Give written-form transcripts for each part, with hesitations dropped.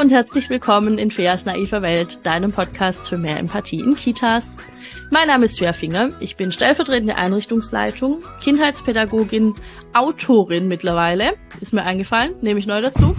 und herzlich willkommen in Feas naiver Welt, deinem Podcast für mehr Empathie in Kitas. Mein Name ist Fea Finger, ich bin stellvertretende Einrichtungsleitung, Kindheitspädagogin, Autorin mittlerweile, ist mir eingefallen, nehme ich neu dazu,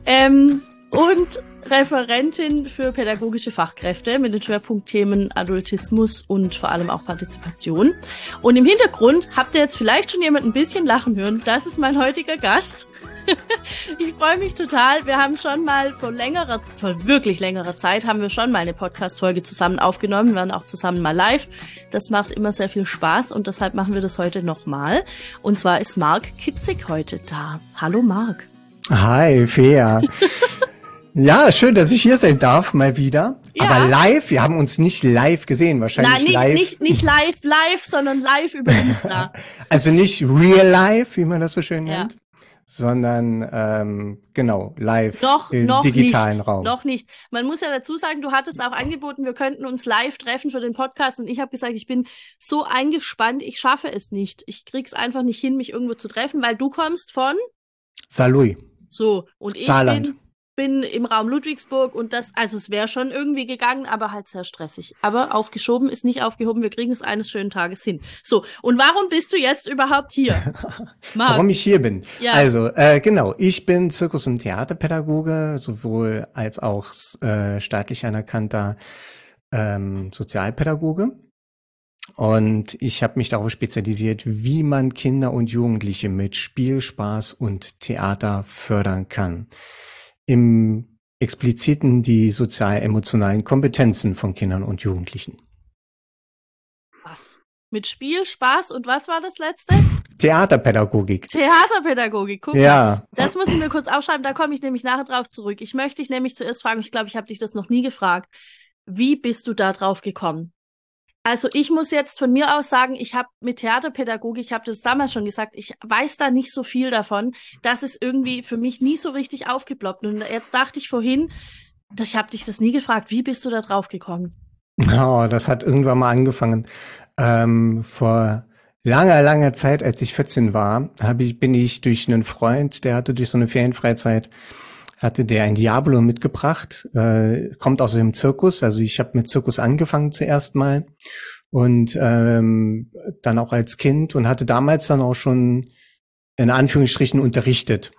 und Referentin für pädagogische Fachkräfte mit den Schwerpunktthemen Adultismus und vor allem auch Partizipation. Und im Hintergrund habt ihr jetzt vielleicht schon jemand ein bisschen lachen hören, das ist mein heutiger Gast. Ich freue mich total. Wir haben schon mal vor wirklich längerer Zeit haben wir schon mal eine Podcast-Folge zusammen aufgenommen. Wir waren auch zusammen mal live. Das macht immer sehr viel Spaß und deshalb machen wir das heute nochmal. Und zwar ist Marc Kitzig heute da. Hallo Marc. Hi Fea. Ja, schön, dass ich hier sein darf, mal wieder. Ja. Aber live, wir haben uns nicht live gesehen, wahrscheinlich. Nein, nicht live, sondern live über Insta. Also nicht real live, wie man das so schön nennt. Sondern genau, live im digitalen nicht, Raum. Noch nicht. Man muss ja dazu sagen, du hattest auch angeboten, wir könnten uns live treffen für den Podcast und ich habe gesagt, ich bin so eingespannt, ich schaffe es nicht. Ich krieg's einfach nicht hin, mich irgendwo zu treffen, weil du kommst von Saarlouis. So, und ich bin im Raum Ludwigsburg und es wäre schon irgendwie gegangen, aber halt sehr stressig. Aber aufgeschoben ist nicht aufgehoben, wir kriegen es eines schönen Tages hin. So, und warum bist du jetzt überhaupt hier? Marc. Warum ich hier bin? Ja. Also, genau, ich bin Zirkus- und Theaterpädagoge, sowohl als auch staatlich anerkannter Sozialpädagoge. Und ich habe mich darauf spezialisiert, wie man Kinder und Jugendliche mit Spiel, Spaß und Theater fördern kann. Im Expliziten die sozial-emotionalen Kompetenzen von Kindern und Jugendlichen. Was? Mit Spiel, Spaß und was war das letzte? Theaterpädagogik. Guck ja. Mal. Das muss ich mir kurz aufschreiben, da komme ich nämlich nachher drauf zurück. Ich möchte dich nämlich zuerst fragen, ich glaube, ich habe dich das noch nie gefragt. Wie bist du da drauf gekommen? Also ich muss jetzt von mir aus sagen, ich habe mit Theaterpädagogik, ich habe das damals schon gesagt, ich weiß da nicht so viel davon. Das ist irgendwie für mich nie so richtig aufgeploppt. Und jetzt dachte ich vorhin, ich habe dich das nie gefragt, wie bist du da drauf gekommen? Oh, das hat irgendwann mal angefangen. Vor langer Zeit, als ich 14 war, bin ich durch einen Freund, der hatte durch so eine Ferienfreizeit, hatte der ein Diablo mitgebracht, kommt aus dem Zirkus, also ich habe mit Zirkus angefangen zuerst mal und dann auch als Kind und hatte damals dann auch schon in Anführungsstrichen unterrichtet.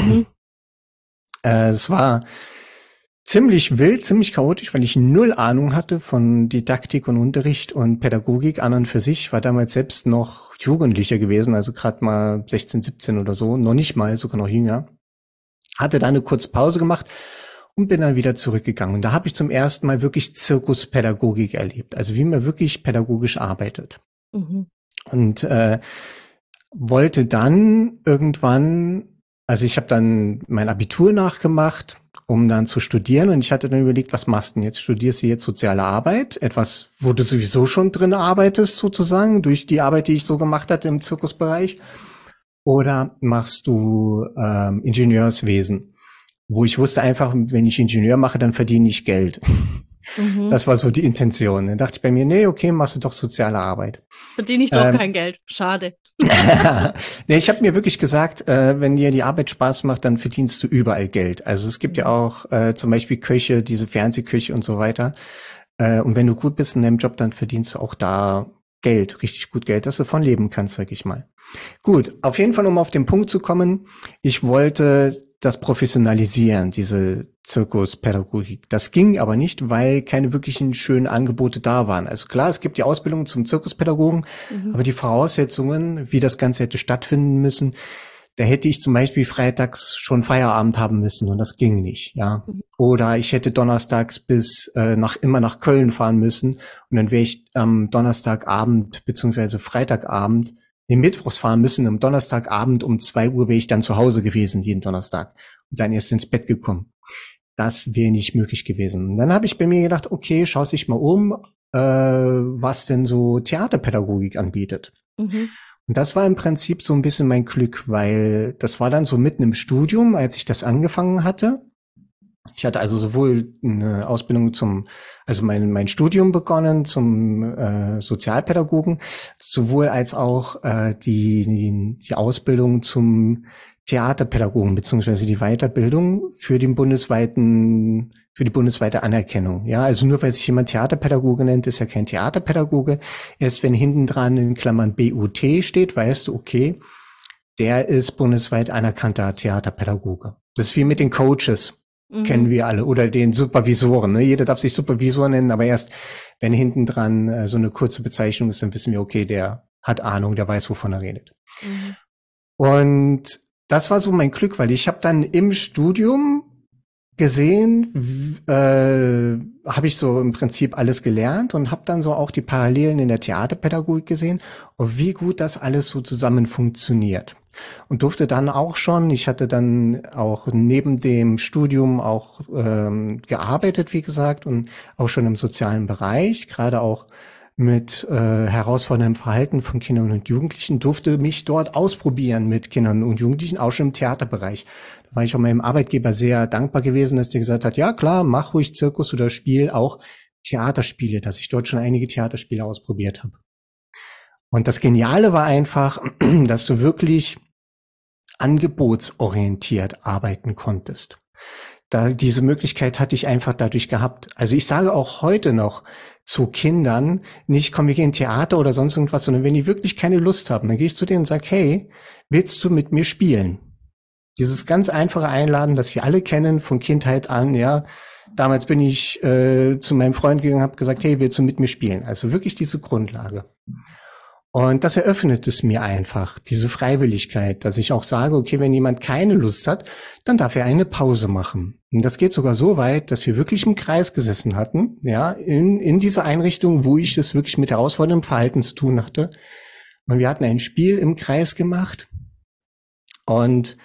Es war ziemlich wild, ziemlich chaotisch, weil ich null Ahnung hatte von Didaktik und Unterricht und Pädagogik an und für sich, war damals selbst noch Jugendlicher gewesen, also gerade mal 16, 17 oder so, noch nicht mal, sogar noch jünger. Hatte da eine kurze Pause gemacht und bin dann wieder zurückgegangen. Und da habe ich zum ersten Mal wirklich Zirkuspädagogik erlebt, also wie man wirklich pädagogisch arbeitet. Mhm. Und wollte dann irgendwann, also ich habe dann mein Abitur nachgemacht, um dann zu studieren. Und ich hatte dann überlegt, was machst du denn jetzt? Studierst du jetzt soziale Arbeit? Etwas, wo du sowieso schon drin arbeitest, sozusagen, durch die Arbeit, die ich so gemacht hatte im Zirkusbereich. Oder machst du Ingenieurswesen? Wo ich wusste einfach, wenn ich Ingenieur mache, dann verdiene ich Geld. Mhm. Das war so die Intention. Dann dachte ich bei mir, nee, okay, machst du doch soziale Arbeit. Verdiene ich doch kein Geld. Schade. Nee, ich habe mir wirklich gesagt, wenn dir die Arbeit Spaß macht, dann verdienst du überall Geld. Also es gibt ja auch zum Beispiel Köche, diese Fernsehköche und so weiter. Und wenn du gut bist in deinem Job, dann verdienst du auch da Geld, richtig gut Geld, dass du von leben kannst, sag ich mal. Gut, auf jeden Fall, um auf den Punkt zu kommen, ich wollte das professionalisieren, diese Zirkuspädagogik. Das ging aber nicht, weil keine wirklichen schönen Angebote da waren. Also klar, es gibt die Ausbildung zum Zirkuspädagogen, aber die Voraussetzungen, wie das Ganze hätte stattfinden müssen, da hätte ich zum Beispiel freitags schon Feierabend haben müssen und das ging nicht, ja. Oder ich hätte donnerstags immer nach Köln fahren müssen und dann wäre ich am Donnerstagabend beziehungsweise Freitagabend mittwochs fahren müssen. Am Donnerstagabend um 2 Uhr wäre ich dann zu Hause gewesen, jeden Donnerstag. Und dann erst ins Bett gekommen. Das wäre nicht möglich gewesen. Und dann habe ich bei mir gedacht, okay, schau dich mal um, was denn so Theaterpädagogik anbietet. Mhm. Und das war im Prinzip so ein bisschen mein Glück, weil das war dann so mitten im Studium, als ich das angefangen hatte. Ich hatte also sowohl eine Ausbildung also mein Studium begonnen zum Sozialpädagogen, sowohl als auch die Ausbildung zum Theaterpädagogen beziehungsweise die Weiterbildung für die bundesweite Anerkennung. Ja, also nur weil sich jemand Theaterpädagoge nennt, ist ja kein Theaterpädagoge. Erst wenn hinten dran in Klammern BUT steht, weißt du, okay, der ist bundesweit anerkannter Theaterpädagoge. Das ist wie mit den Coaches, kennen wir alle, oder den Supervisoren. Ne? Jeder darf sich Supervisor nennen, aber erst wenn hinten dran so eine kurze Bezeichnung ist, dann wissen wir, okay, der hat Ahnung, der weiß, wovon er redet. Und das war so mein Glück, weil ich habe dann im Studium gesehen, habe ich so im Prinzip alles gelernt und habe dann so auch die Parallelen in der Theaterpädagogik gesehen und wie gut das alles so zusammen funktioniert. Und durfte dann auch schon, ich hatte dann auch neben dem Studium auch gearbeitet, wie gesagt, und auch schon im sozialen Bereich, gerade auch mit herausforderndem Verhalten von Kindern und Jugendlichen, durfte mich dort ausprobieren mit Kindern und Jugendlichen, auch schon im Theaterbereich. Da war ich auch meinem Arbeitgeber sehr dankbar gewesen, dass der gesagt hat, ja klar, mach ruhig Zirkus oder Spiel, auch Theaterspiele, dass ich dort schon einige Theaterspiele ausprobiert habe. Und das Geniale war einfach, dass du wirklich angebotsorientiert arbeiten konntest. Diese Möglichkeit hatte ich einfach dadurch gehabt. Also ich sage auch heute noch zu Kindern, nicht komm, wir gehen Theater oder sonst irgendwas, sondern wenn die wirklich keine Lust haben, dann gehe ich zu denen und sage, hey, willst du mit mir spielen? Dieses ganz einfache Einladen, das wir alle kennen von Kindheit an, ja. Damals bin ich zu meinem Freund gegangen und habe gesagt, hey, willst du mit mir spielen? Also wirklich diese Grundlage. Und das eröffnet es mir einfach, diese Freiwilligkeit, dass ich auch sage, okay, wenn jemand keine Lust hat, dann darf er eine Pause machen. Und das geht sogar so weit, dass wir wirklich im Kreis gesessen hatten, ja, in dieser Einrichtung, wo ich es wirklich mit herausforderndem Verhalten zu tun hatte. Und wir hatten ein Spiel im Kreis gemacht. Und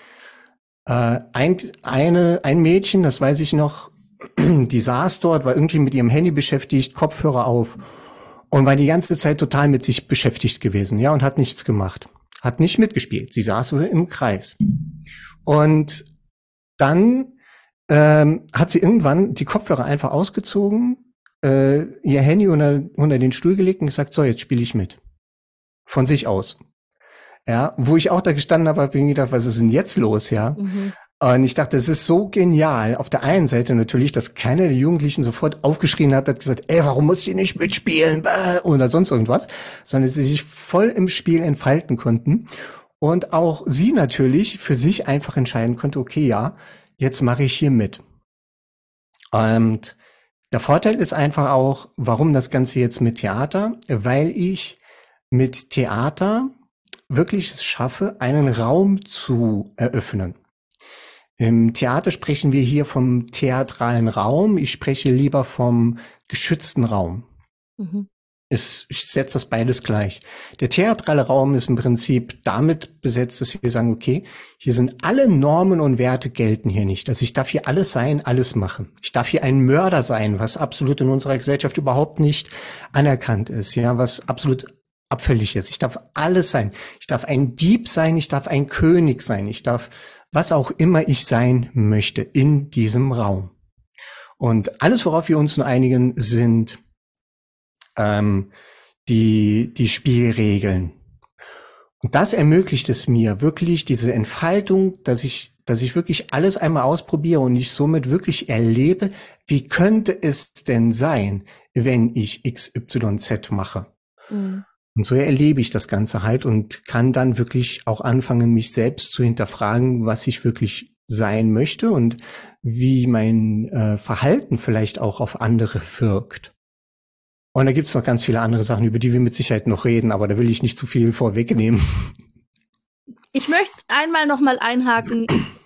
ein Mädchen, das weiß ich noch, die saß dort, war irgendwie mit ihrem Handy beschäftigt, Kopfhörer auf. Und war die ganze Zeit total mit sich beschäftigt gewesen, ja, und hat nichts gemacht. Hat nicht mitgespielt. Sie saß im Kreis. Und dann hat sie irgendwann die Kopfhörer einfach ausgezogen, ihr Handy unter den Stuhl gelegt und gesagt, so, jetzt spiele ich mit. Von sich aus. Ja, wo ich auch da gestanden habe, habe ich mir gedacht, was ist denn jetzt los, ja? Und ich dachte, es ist so genial. Auf der einen Seite natürlich, dass keiner der Jugendlichen sofort aufgeschrien hat gesagt, ey, warum muss ich nicht mitspielen? Oder sonst irgendwas. Sondern sie sich voll im Spiel entfalten konnten. Und auch sie natürlich für sich einfach entscheiden konnte, okay, ja, jetzt mache ich hier mit. Und der Vorteil ist einfach auch, warum das Ganze jetzt mit Theater? Weil ich mit Theater wirklich es schaffe, einen Raum zu eröffnen. Im Theater sprechen wir hier vom theatralen Raum. Ich spreche lieber vom geschützten Raum. Ich setze das beides gleich. Der theatrale Raum ist im Prinzip damit besetzt, dass wir sagen, okay, hier sind alle Normen und Werte gelten hier nicht. Also ich darf hier alles sein, alles machen. Ich darf hier ein Mörder sein, was absolut in unserer Gesellschaft überhaupt nicht anerkannt ist, ja, was absolut abfällig ist. Ich darf alles sein. Ich darf ein Dieb sein, ich darf ein König sein, ich darf was auch immer ich sein möchte in diesem Raum. Und alles, worauf wir uns nur einigen, sind die Spielregeln. Und das ermöglicht es mir wirklich diese Entfaltung, dass ich wirklich alles einmal ausprobiere und ich somit wirklich erlebe, wie könnte es denn sein, wenn ich XYZ mache. Und so erlebe ich das Ganze halt und kann dann wirklich auch anfangen, mich selbst zu hinterfragen, was ich wirklich sein möchte und wie mein Verhalten vielleicht auch auf andere wirkt. Und da gibt's noch ganz viele andere Sachen, über die wir mit Sicherheit noch reden, aber da will ich nicht zu viel vorwegnehmen. Ich möchte einmal noch mal einhaken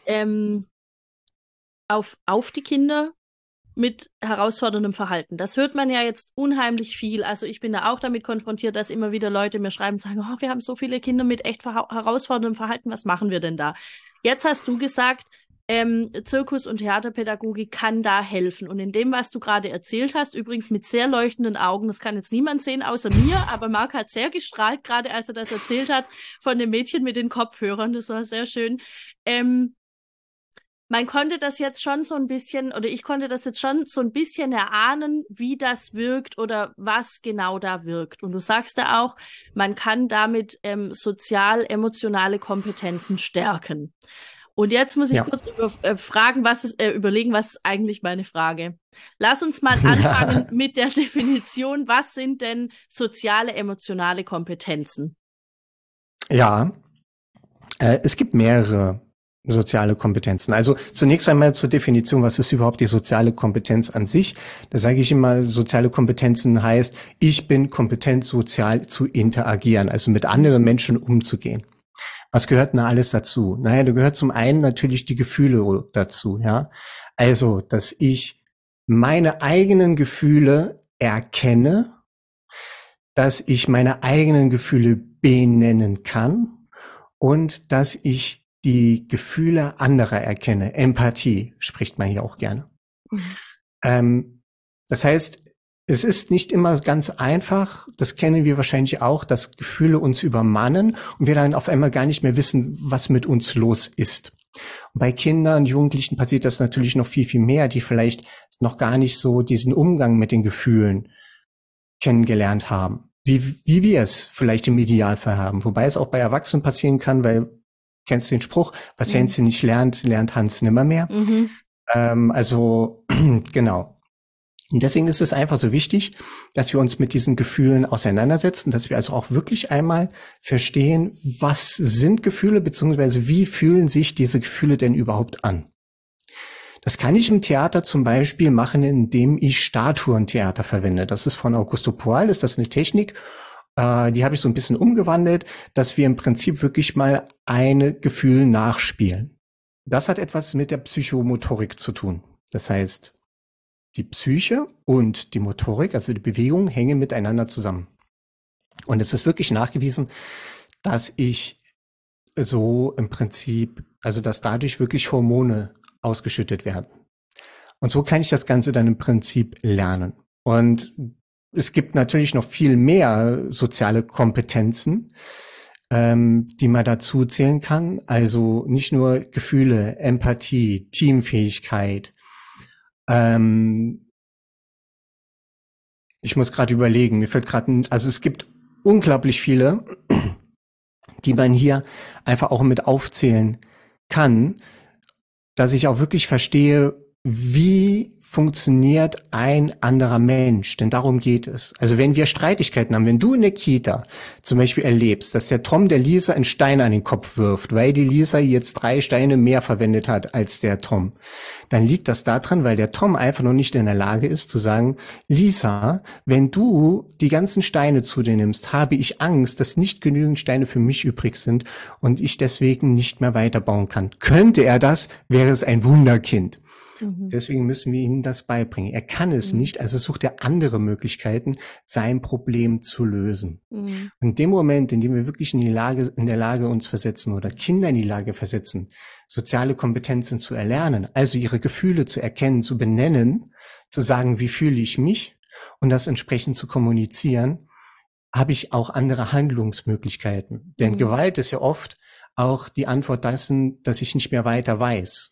auf die Kinder mit herausforderndem Verhalten. Das hört man ja jetzt unheimlich viel. Also ich bin da auch damit konfrontiert, dass immer wieder Leute mir schreiben und sagen, oh, wir haben so viele Kinder mit echt herausforderndem Verhalten, was machen wir denn da? Jetzt hast du gesagt, Zirkus- und Theaterpädagogik kann da helfen. Und in dem, was du gerade erzählt hast, übrigens mit sehr leuchtenden Augen, das kann jetzt niemand sehen außer mir, aber Marc hat sehr gestrahlt, gerade als er das erzählt hat, von dem Mädchen mit den Kopfhörern. Das war sehr schön. Man konnte das jetzt schon so ein bisschen, oder ich konnte das jetzt schon so ein bisschen erahnen, wie das wirkt oder was genau da wirkt. Und du sagst da auch, man kann damit sozial-emotionale Kompetenzen stärken. Und jetzt muss ich Ja. kurz überlegen, was ist eigentlich meine Frage? Lass uns mal anfangen mit der Definition. Was sind denn soziale, emotionale Kompetenzen? Ja, es gibt mehrere soziale Kompetenzen. Also zunächst einmal zur Definition, was ist überhaupt die soziale Kompetenz an sich? Da sage ich immer, soziale Kompetenzen heißt, ich bin kompetent, sozial zu interagieren, also mit anderen Menschen umzugehen. Was gehört denn alles dazu? Naja, da gehört zum einen natürlich die Gefühle dazu, ja. Also, dass ich meine eigenen Gefühle erkenne, dass ich meine eigenen Gefühle benennen kann und dass ich die Gefühle anderer erkenne. Empathie spricht man hier auch gerne. Das heißt, es ist nicht immer ganz einfach, das kennen wir wahrscheinlich auch, dass Gefühle uns übermannen und wir dann auf einmal gar nicht mehr wissen, was mit uns los ist. Und bei Kindern, Jugendlichen passiert das natürlich noch viel, viel mehr, die vielleicht noch gar nicht so diesen Umgang mit den Gefühlen kennengelernt haben, wie wir es vielleicht im Idealfall haben. Wobei es auch bei Erwachsenen passieren kann, weil, kennst du den Spruch, was Hänschen nicht lernt, lernt Hans nimmermehr. Also, genau. Und deswegen ist es einfach so wichtig, dass wir uns mit diesen Gefühlen auseinandersetzen, dass wir also auch wirklich einmal verstehen, was sind Gefühle, beziehungsweise wie fühlen sich diese Gefühle denn überhaupt an. Das kann ich im Theater zum Beispiel machen, indem ich Statuentheater verwende. Das ist von Augusto Boal, ist das eine Technik, die habe ich so ein bisschen umgewandelt, dass wir im Prinzip wirklich mal ein Gefühl nachspielen. Das hat etwas mit der Psychomotorik zu tun. Das heißt, die Psyche und die Motorik, also die Bewegung, hängen miteinander zusammen. Und es ist wirklich nachgewiesen, dass ich so im Prinzip, also dass dadurch wirklich Hormone ausgeschüttet werden. Und so kann ich das Ganze dann im Prinzip lernen. Und es gibt natürlich noch viel mehr soziale Kompetenzen, die man dazu zählen kann. Also nicht nur Gefühle, Empathie, Teamfähigkeit. Ich muss gerade überlegen, mir fällt gerade, also es gibt unglaublich viele, die man hier einfach auch mit aufzählen kann, dass ich auch wirklich verstehe, wie funktioniert ein anderer Mensch, denn darum geht es. Also wenn wir Streitigkeiten haben, wenn du in der Kita zum Beispiel erlebst, dass der Tom der Lisa einen Stein an den Kopf wirft, weil die Lisa jetzt 3 Steine mehr verwendet hat als der Tom, dann liegt das daran, weil der Tom einfach noch nicht in der Lage ist zu sagen, Lisa, wenn du die ganzen Steine zu dir nimmst, habe ich Angst, dass nicht genügend Steine für mich übrig sind und ich deswegen nicht mehr weiterbauen kann. Könnte er das, wäre es ein Wunderkind. Deswegen müssen wir ihm das beibringen. Er kann es nicht, also sucht er andere Möglichkeiten, sein Problem zu lösen. Und in dem Moment, in dem wir wirklich in der Lage uns versetzen oder Kinder in die Lage versetzen, soziale Kompetenzen zu erlernen, also ihre Gefühle zu erkennen, zu benennen, zu sagen, wie fühle ich mich und das entsprechend zu kommunizieren, habe ich auch andere Handlungsmöglichkeiten. Denn Gewalt ist ja oft auch die Antwort dessen, dass ich nicht mehr weiter weiß.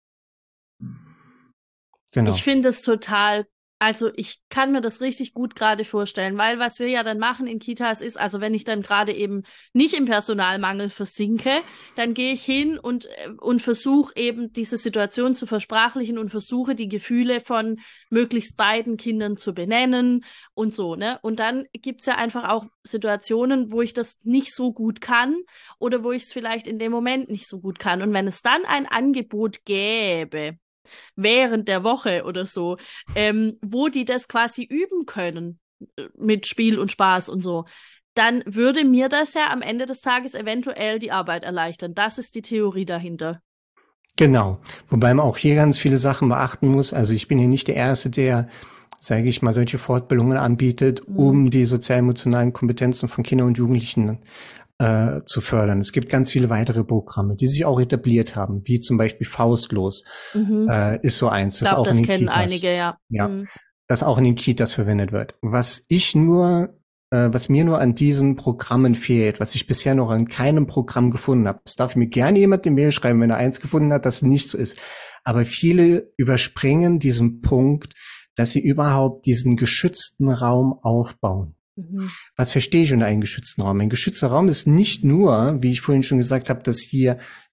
Genau. Ich finde es total, also ich kann mir das richtig gut gerade vorstellen, weil was wir ja dann machen in Kitas ist, also wenn ich dann gerade eben nicht im Personalmangel versinke, dann gehe ich hin und versuche eben diese Situation zu versprachlichen und versuche die Gefühle von möglichst beiden Kindern zu benennen und so, ne? Und dann gibt's ja einfach auch Situationen, wo ich das nicht so gut kann oder wo ich es vielleicht in dem Moment nicht so gut kann. Und wenn es dann ein Angebot gäbe, während der Woche oder so, wo die das quasi üben können mit Spiel und Spaß und so, dann würde mir das ja am Ende des Tages eventuell die Arbeit erleichtern. Das ist die Theorie dahinter. Genau. Wobei man auch hier ganz viele Sachen beachten muss. Also ich bin hier nicht der Erste, der, sage ich mal, solche Fortbildungen anbietet, um die sozial-emotionalen Kompetenzen von Kindern und Jugendlichen zu fördern. Es gibt ganz viele weitere Programme, die sich auch etabliert haben, wie zum Beispiel Faustlos ist so eins. Ich glaube, das kennen Kitas. einige, ja. Ja, das auch in den Kitas verwendet wird. Was mir nur an diesen Programmen fehlt, was ich bisher noch an keinem Programm gefunden habe, das darf mir gerne jemand eine Mail schreiben, wenn er eins gefunden hat, das nicht so ist. Aber viele überspringen diesen Punkt, dass sie überhaupt diesen geschützten Raum aufbauen. Was verstehe ich unter einem geschützten Raum? Ein geschützter Raum ist nicht nur, wie ich vorhin schon gesagt habe, dass hier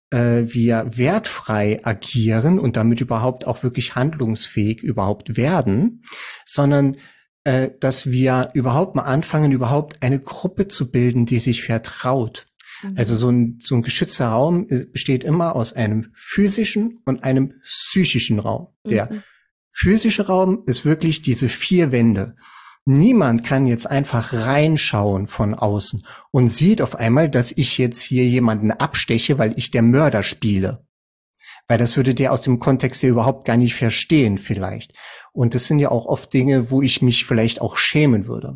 wir wertfrei agieren und damit überhaupt auch wirklich handlungsfähig überhaupt werden, sondern dass wir überhaupt mal anfangen, überhaupt eine Gruppe zu bilden, die sich vertraut. Also so ein geschützter Raum besteht immer aus einem physischen und einem psychischen Raum. Der physische Raum ist wirklich diese 4 Wände. Niemand kann jetzt einfach reinschauen von außen und sieht auf einmal, dass ich jetzt hier jemanden absteche, weil ich der Mörder spiele. Weil das würde der aus dem Kontext ja überhaupt gar nicht verstehen vielleicht. Und das sind ja auch oft Dinge, wo ich mich vielleicht auch schämen würde.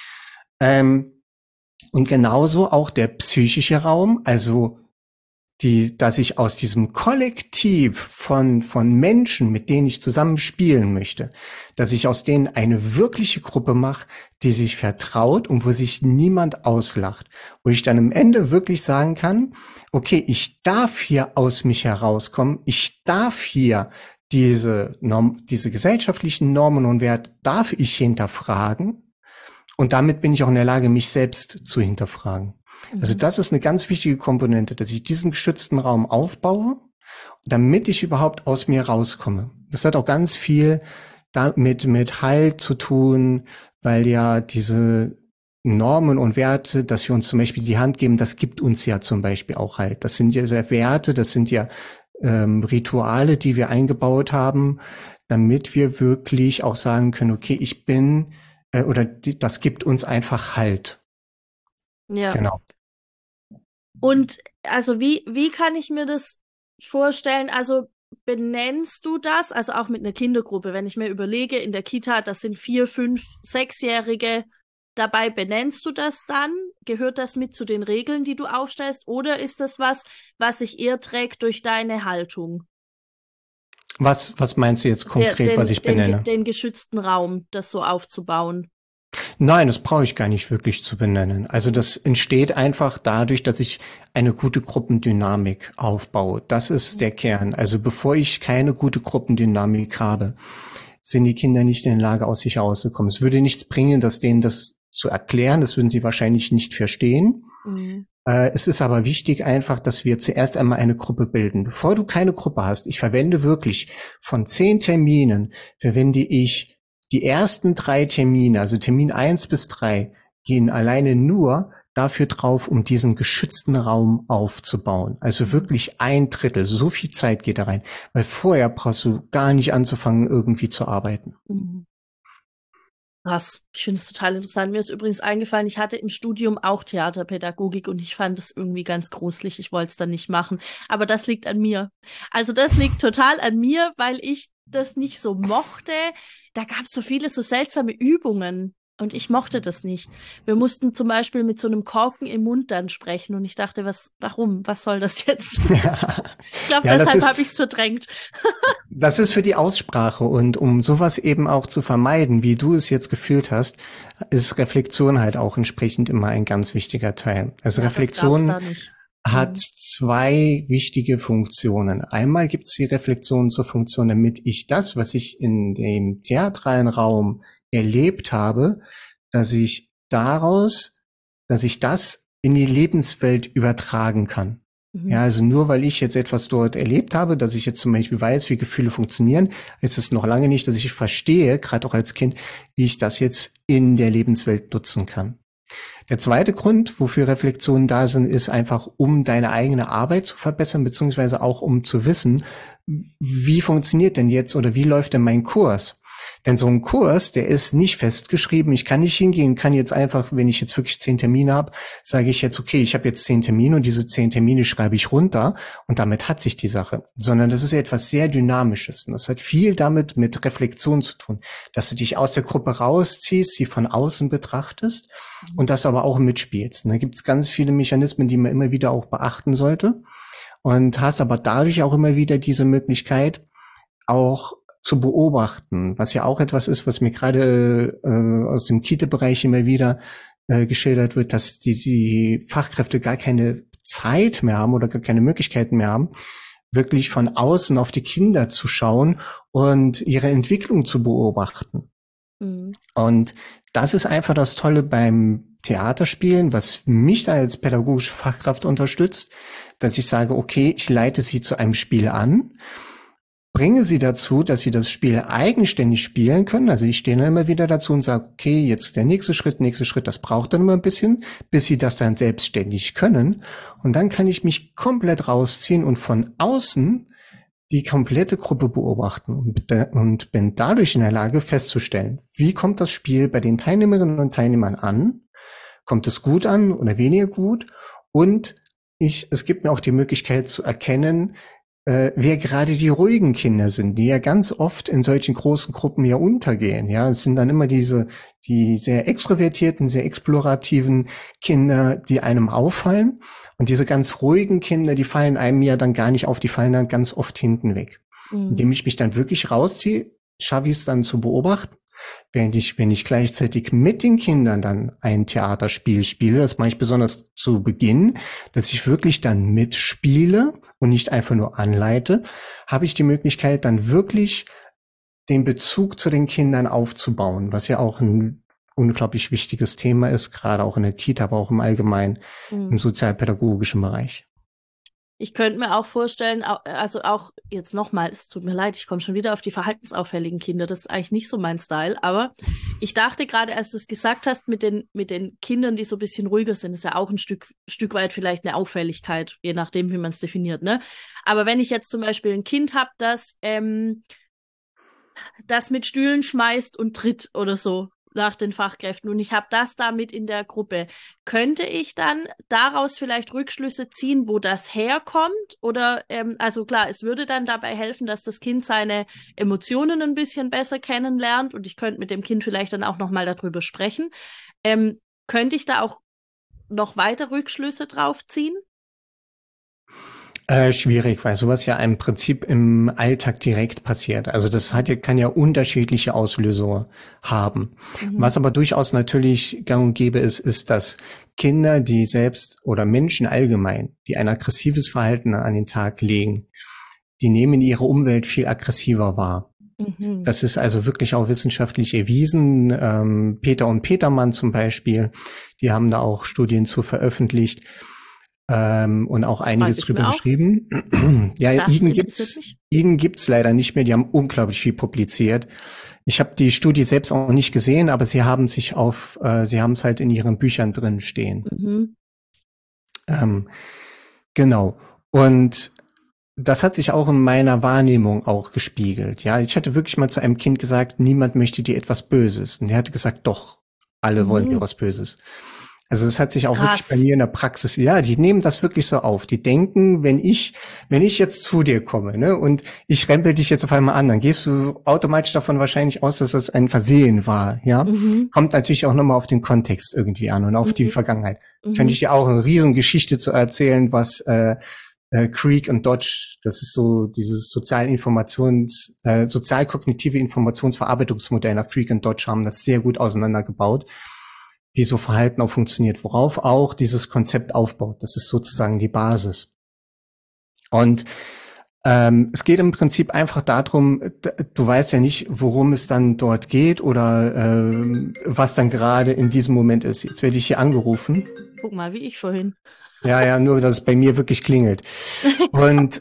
Und genauso auch der psychische Raum, also dass ich aus diesem Kollektiv von Menschen, mit denen ich zusammen spielen möchte, dass ich aus denen eine wirkliche Gruppe mache, die sich vertraut und wo sich niemand auslacht. Wo ich dann am Ende wirklich sagen kann, okay, ich darf hier aus mich herauskommen, ich darf hier diese gesellschaftlichen Normen und Werte darf ich hinterfragen und damit bin ich auch in der Lage, mich selbst zu hinterfragen. Also das ist eine ganz wichtige Komponente, dass ich diesen geschützten Raum aufbaue, damit ich überhaupt aus mir rauskomme. Das hat auch ganz viel damit mit Halt zu tun, weil ja diese Normen und Werte, dass wir uns zum Beispiel die Hand geben, das gibt uns ja zum Beispiel auch Halt. Das sind ja Werte, das sind ja Rituale, die wir eingebaut haben, damit wir wirklich auch sagen können, okay, ich bin, das gibt uns einfach Halt. Ja. Genau. Und also wie kann ich mir das vorstellen? Also benennst du das, also auch mit einer Kindergruppe, wenn ich mir überlege, in der Kita, das sind 4, 5, 6-Jährige dabei, benennst du das dann? Gehört das mit zu den Regeln, die du aufstellst? Oder ist das was sich eher trägt durch deine Haltung? Was meinst du jetzt konkret, was ich benenne? Den geschützten Raum, das so aufzubauen. Nein, das brauche ich gar nicht wirklich zu benennen. Also das entsteht einfach dadurch, dass ich eine gute Gruppendynamik aufbaue. Das ist der Kern. Also bevor ich keine gute Gruppendynamik habe, sind die Kinder nicht in der Lage, aus sich herauszukommen. Es würde nichts bringen, denen das zu erklären. Das würden sie wahrscheinlich nicht verstehen. Es ist aber wichtig einfach, dass wir zuerst einmal eine Gruppe bilden. Bevor du keine Gruppe hast, ich verwende wirklich von 10 Terminen, verwende ich die ersten 3 Termine, also Termin 1 bis 3, gehen alleine nur dafür drauf, um diesen geschützten Raum aufzubauen. Also wirklich 1/3, so viel Zeit geht da rein. Weil vorher brauchst du gar nicht anzufangen, irgendwie zu arbeiten. Krass, ich finde es total interessant. Mir ist übrigens eingefallen, ich hatte im Studium auch Theaterpädagogik und ich fand es irgendwie ganz gruselig. Ich wollte es dann nicht machen. Aber das liegt an mir. Also das liegt total an mir, weil ich das nicht so mochte. Da gab es so viele so seltsame Übungen und ich mochte das nicht. Wir mussten zum Beispiel mit so einem Korken im Mund dann sprechen und ich dachte, warum? Was soll das jetzt? Ich glaube, deshalb habe ich es verdrängt. Das ist für die Aussprache und um sowas eben auch zu vermeiden, wie du es jetzt gefühlt hast, ist Reflexion halt auch entsprechend immer ein ganz wichtiger Teil. Also ja, Reflexion hat 2 wichtige Funktionen. Einmal gibt es die Reflexion zur Funktion, damit ich das, was ich in dem theatralen Raum erlebt habe, dass ich das in die Lebenswelt übertragen kann. Ja, also nur weil ich jetzt etwas dort erlebt habe, dass ich jetzt zum Beispiel weiß, wie Gefühle funktionieren, ist es noch lange nicht, dass ich verstehe, gerade auch als Kind, wie ich das jetzt in der Lebenswelt nutzen kann. Der zweite Grund, wofür Reflexionen da sind, ist einfach, um deine eigene Arbeit zu verbessern, beziehungsweise auch um zu wissen, wie funktioniert denn jetzt oder wie läuft denn mein Kurs? Denn so ein Kurs, der ist nicht festgeschrieben. Ich kann nicht hingehen, kann jetzt einfach, wenn ich jetzt wirklich 10 Termine habe, sage ich jetzt, okay, ich habe jetzt 10 Termine und diese 10 Termine schreibe ich runter und damit hat sich die Sache. Sondern das ist etwas sehr Dynamisches und das hat viel damit mit Reflexion zu tun, dass du dich aus der Gruppe rausziehst, sie von außen betrachtest und das aber auch mitspielst. Und da gibt es ganz viele Mechanismen, die man immer wieder auch beachten sollte und hast aber dadurch auch immer wieder diese Möglichkeit, auch zu beobachten, was ja auch etwas ist, was mir gerade aus dem Kita-Bereich immer wieder geschildert wird, dass die Fachkräfte gar keine Zeit mehr haben oder gar keine Möglichkeiten mehr haben, wirklich von außen auf die Kinder zu schauen und ihre Entwicklung zu beobachten. Und das ist einfach das Tolle beim Theaterspielen, was mich dann als pädagogische Fachkraft unterstützt, dass ich sage, okay, ich leite sie zu einem Spiel an, bringe sie dazu, dass sie das Spiel eigenständig spielen können. Also ich stehe dann immer wieder dazu und sage, okay, jetzt der nächste Schritt, das braucht dann immer ein bisschen, bis sie das dann selbstständig können. Und dann kann ich mich komplett rausziehen und von außen die komplette Gruppe beobachten und bin dadurch in der Lage festzustellen, wie kommt das Spiel bei den Teilnehmerinnen und Teilnehmern an? Kommt es gut an oder weniger gut? Und es gibt mir auch die Möglichkeit zu erkennen, wer gerade die ruhigen Kinder sind, die ja ganz oft in solchen großen Gruppen ja untergehen. Ja, es sind dann immer die sehr extrovertierten, sehr explorativen Kinder, die einem auffallen. Und diese ganz ruhigen Kinder, die fallen einem ja dann gar nicht auf, die fallen dann ganz oft hinten weg. Indem ich mich dann wirklich rausziehe, schaffe ich es dann zu beobachten. Wenn ich gleichzeitig mit den Kindern dann ein Theaterspiel spiele, das mache ich besonders zu Beginn, dass ich wirklich dann mitspiele und nicht einfach nur anleite, habe ich die Möglichkeit, dann wirklich den Bezug zu den Kindern aufzubauen, was ja auch ein unglaublich wichtiges Thema ist, gerade auch in der Kita, aber auch im Allgemeinen im sozialpädagogischen Bereich. Ich könnte mir auch vorstellen, also auch jetzt nochmal, es tut mir leid, ich komme schon wieder auf die verhaltensauffälligen Kinder, das ist eigentlich nicht so mein Style, aber ich dachte gerade, als du es gesagt hast, mit den Kindern, die so ein bisschen ruhiger sind, ist ja auch ein Stück weit vielleicht eine Auffälligkeit, je nachdem, wie man es definiert, ne? Aber wenn ich jetzt zum Beispiel ein Kind habe, das mit Stühlen schmeißt und tritt oder so nach den Fachkräften und ich habe das damit in der Gruppe, könnte ich dann daraus vielleicht Rückschlüsse ziehen, wo das herkommt? Oder, also klar, es würde dann dabei helfen, dass das Kind seine Emotionen ein bisschen besser kennenlernt und ich könnte mit dem Kind vielleicht dann auch nochmal darüber sprechen. Könnte ich da auch noch weiter Rückschlüsse drauf ziehen? Schwierig, weil sowas ja im Prinzip im Alltag direkt passiert. Also das kann ja unterschiedliche Auslöser haben. Was aber durchaus natürlich gang und gäbe ist, dass Kinder, die selbst oder Menschen allgemein, die ein aggressives Verhalten an den Tag legen, die nehmen ihre Umwelt viel aggressiver wahr. Das ist also wirklich auch wissenschaftlich erwiesen. Peter und Petermann zum Beispiel, die haben da auch Studien zu veröffentlicht. Und auch einiges drüber geschrieben. Ja, Ihnen gibt's leider nicht mehr. Die haben unglaublich viel publiziert. Ich habe die Studie selbst auch nicht gesehen, aber sie haben es halt in ihren Büchern drin stehen. Genau. Und das hat sich auch in meiner Wahrnehmung auch gespiegelt. Ja, ich hatte wirklich mal zu einem Kind gesagt, niemand möchte dir etwas Böses. Und er hatte gesagt, doch, alle wollen dir was Böses. Also es hat sich auch wirklich bei mir in der Praxis, ja, die nehmen das wirklich so auf. Die denken, wenn ich jetzt zu dir komme, ne, und ich rempel dich jetzt auf einmal an, dann gehst du automatisch davon wahrscheinlich aus, dass das ein Versehen war, ja. Kommt natürlich auch nochmal auf den Kontext irgendwie an und auf die Vergangenheit. Könnte ich dir auch eine Riesengeschichte zu erzählen, was Creek und Dodge, das ist so dieses sozialkognitive Informationsverarbeitungsmodell nach Creek und Dodge haben das sehr gut auseinandergebaut, wie so Verhalten auch funktioniert, worauf auch dieses Konzept aufbaut. Das ist sozusagen die Basis. Und es geht im Prinzip einfach darum, du weißt ja nicht, worum es dann dort geht oder was dann gerade in diesem Moment ist. Jetzt werde ich hier angerufen. Guck mal, wie ich vorhin. Ja, nur, dass es bei mir wirklich klingelt. Und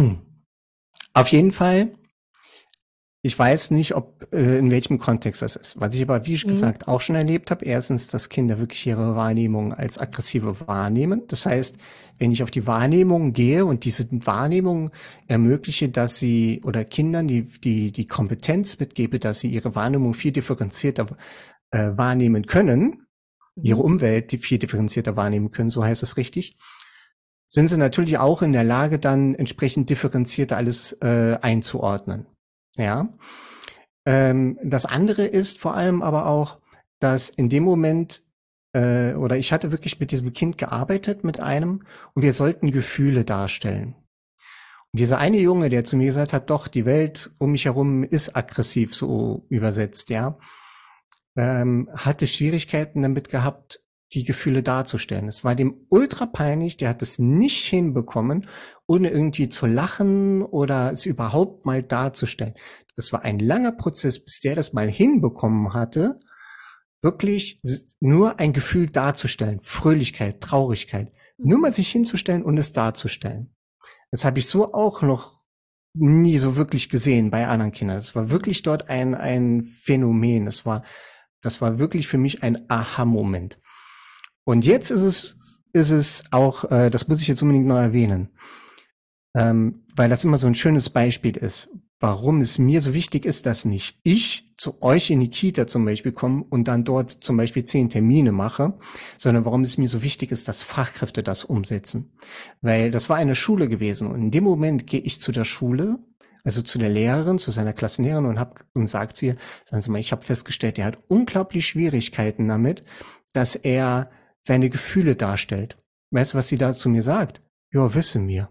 auf jeden Fall, ich weiß nicht, in welchem Kontext das ist. Was ich aber, wie gesagt, auch schon erlebt habe, erstens, dass Kinder wirklich ihre Wahrnehmung als aggressive wahrnehmen. Das heißt, wenn ich auf die Wahrnehmung gehe und diese Wahrnehmung ermögliche, dass sie oder Kindern die Kompetenz mitgebe, dass sie ihre Wahrnehmung viel differenzierter wahrnehmen können, ihre Umwelt viel differenzierter wahrnehmen können, so heißt es richtig, sind sie natürlich auch in der Lage, dann entsprechend differenzierter alles einzuordnen. Ja. Das andere ist vor allem aber auch, dass in dem Moment, oder ich hatte wirklich mit diesem Kind gearbeitet, mit einem, und wir sollten Gefühle darstellen. Und dieser eine Junge, der zu mir gesagt hat, doch, die Welt um mich herum ist aggressiv, so übersetzt, ja, hatte Schwierigkeiten damit gehabt, die Gefühle darzustellen. Es war dem ultra peinlich, der hat es nicht hinbekommen, ohne irgendwie zu lachen oder es überhaupt mal darzustellen. Das war ein langer Prozess, bis der das mal hinbekommen hatte, wirklich nur ein Gefühl darzustellen, Fröhlichkeit, Traurigkeit, nur mal sich hinzustellen und es darzustellen. Das habe ich so auch noch nie so wirklich gesehen bei anderen Kindern. Das war wirklich dort ein Phänomen. Das war wirklich für mich ein Aha-Moment. Und jetzt ist es auch, das muss ich jetzt unbedingt noch erwähnen, weil das immer so ein schönes Beispiel ist, warum es mir so wichtig ist, dass nicht ich zu euch in die Kita zum Beispiel komme und dann dort zum Beispiel 10 Termine mache, sondern warum es mir so wichtig ist, dass Fachkräfte das umsetzen. Weil das war eine Schule gewesen und in dem Moment gehe ich zu der Schule, also zu der Lehrerin, zu seiner Klassenlehrerin und sagt sie, sagen Sie mal, ich habe festgestellt, er hat unglaublich Schwierigkeiten damit, dass er seine Gefühle darstellt. Weißt du, was sie da zu mir sagt? Ja, wisse mir.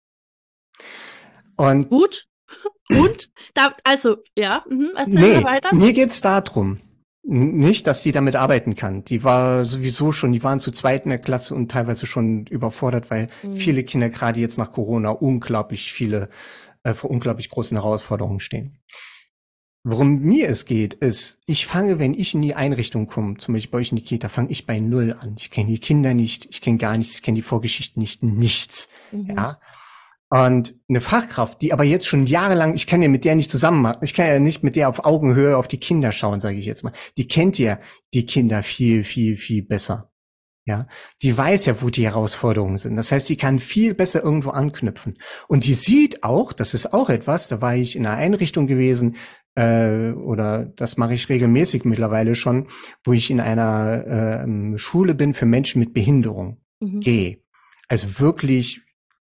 Und gut. Und? Erzähl weiter. Mir geht's darum, nicht, dass die damit arbeiten kann. Die war sowieso schon, die waren zu zweit in der Klasse und teilweise schon überfordert, weil viele Kinder gerade jetzt nach Corona vor unglaublich großen Herausforderungen stehen. Worum mir es geht, ist, wenn ich in die Einrichtung komme, zum Beispiel bei euch in die Kita, fange ich bei Null an. Ich kenne die Kinder nicht, ich kenne gar nichts, ich kenne die Vorgeschichte nicht, nichts. Ja. Und eine Fachkraft, die aber jetzt schon jahrelang, ich kann ja mit der nicht zusammen machen, ich kann ja nicht mit der auf Augenhöhe auf die Kinder schauen, sage ich jetzt mal. Die kennt ja die Kinder viel, viel, viel besser. Ja, die weiß ja, wo die Herausforderungen sind. Das heißt, die kann viel besser irgendwo anknüpfen. Und die sieht auch, das ist auch etwas, da war ich in einer Einrichtung gewesen, oder das mache ich regelmäßig mittlerweile schon, wo ich in einer Schule bin für Menschen mit Behinderung. Gehe. Also wirklich